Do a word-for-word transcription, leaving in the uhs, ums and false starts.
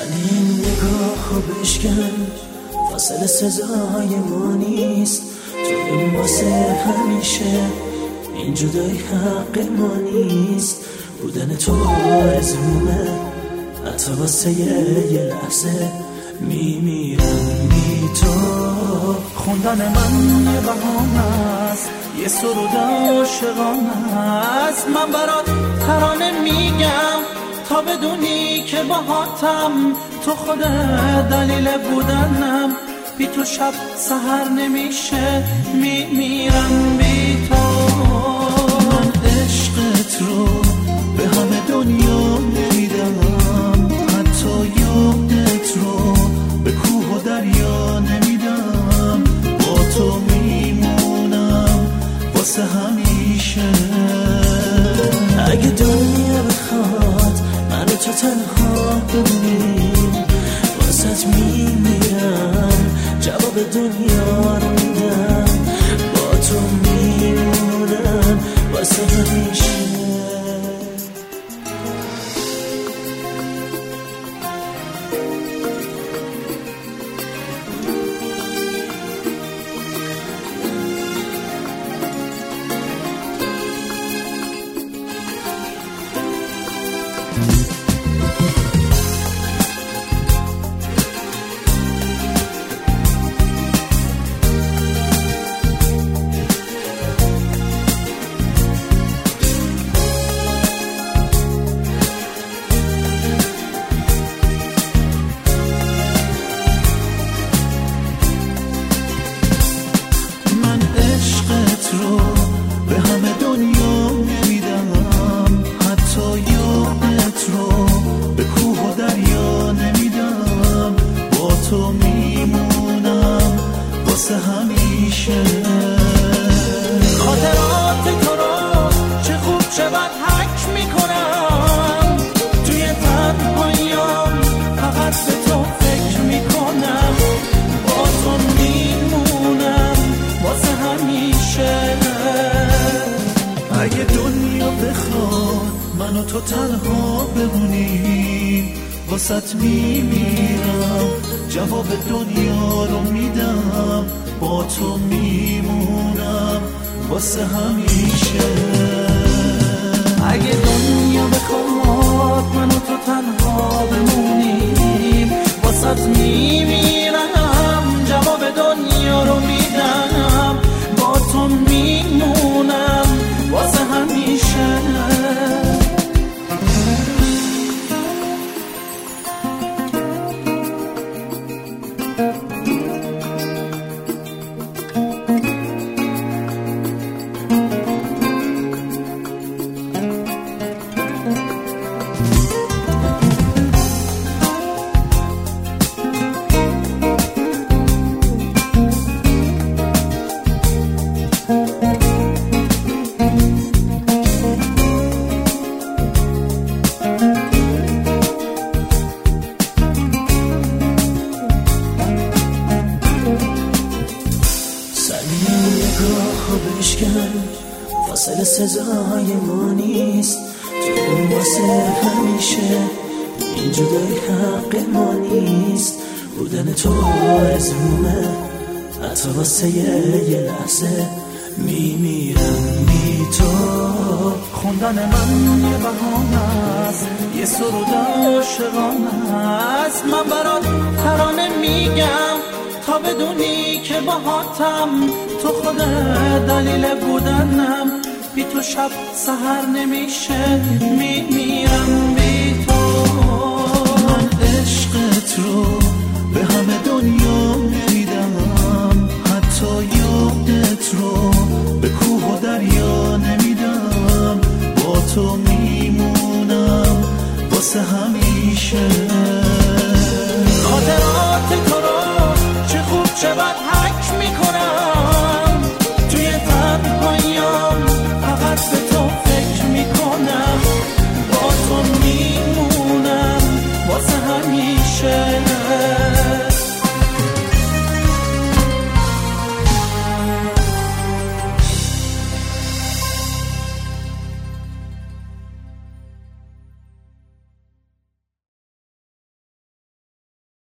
زنی این نگاه رو بشکن، فاصله سزای ما نیست. تو واسه همیشه این جدای حق ما نیست. بودن تو آرزومه، حتی واسه یه لحظه میمیرم بی تو. خوندن من یه بهانه است، یه سرود عاشقانه است. من برات ترانه میگم تا بدونی که باهاتم. تو خود دلیل بودنم، بی تو شب سحر نمیشه میمیرم بی تو. من عشقت رو به همه دنیا نمیدم، حتی یادت رو به کوه و دریا نمیدم. با تو میمونم واسه همیشه. اگه دنیا بخواد من تو تنها بمونیم، واسه میمیرم جواب دنیا رو میدم. با تو میمونم واسه همیشه. به همه دنیا نمیدم، حتی یادت رو به کوه و دریا نمیدم. با تو میمونم واسه همیشه. خاطرات تو رو چه خوب چه بد حک میکنم. توی تنهاییام فقط به تو فکر میکنم. با تو میمونم واسه همیشه. اگه دنیا بخواد منو تو تنها بمونیم، واسط میمیرم جواب دنیا رو میدم. با تو میمونم واسه همیشه. اگه دنیا بخواد منو تو تنها بمونیم، واسط میمیرم جواب دنیا رو میدم. با تو میمونم واسه همیشه. فاصله سزای ما نیست. تو واسه همیشه این جدای حق ما نیست. بودن تو آرزومه، حتی واسه یه لحظه میمیرم بی تو. خوندن من یه بهانه است، یه سرود عاشقانه است. من برات ترانه میگم تا بدونی که باهاتم. تو خود دلیل بودنم، بی تو شب سحر نمیشه میمیرم بی تو. من عشقت رو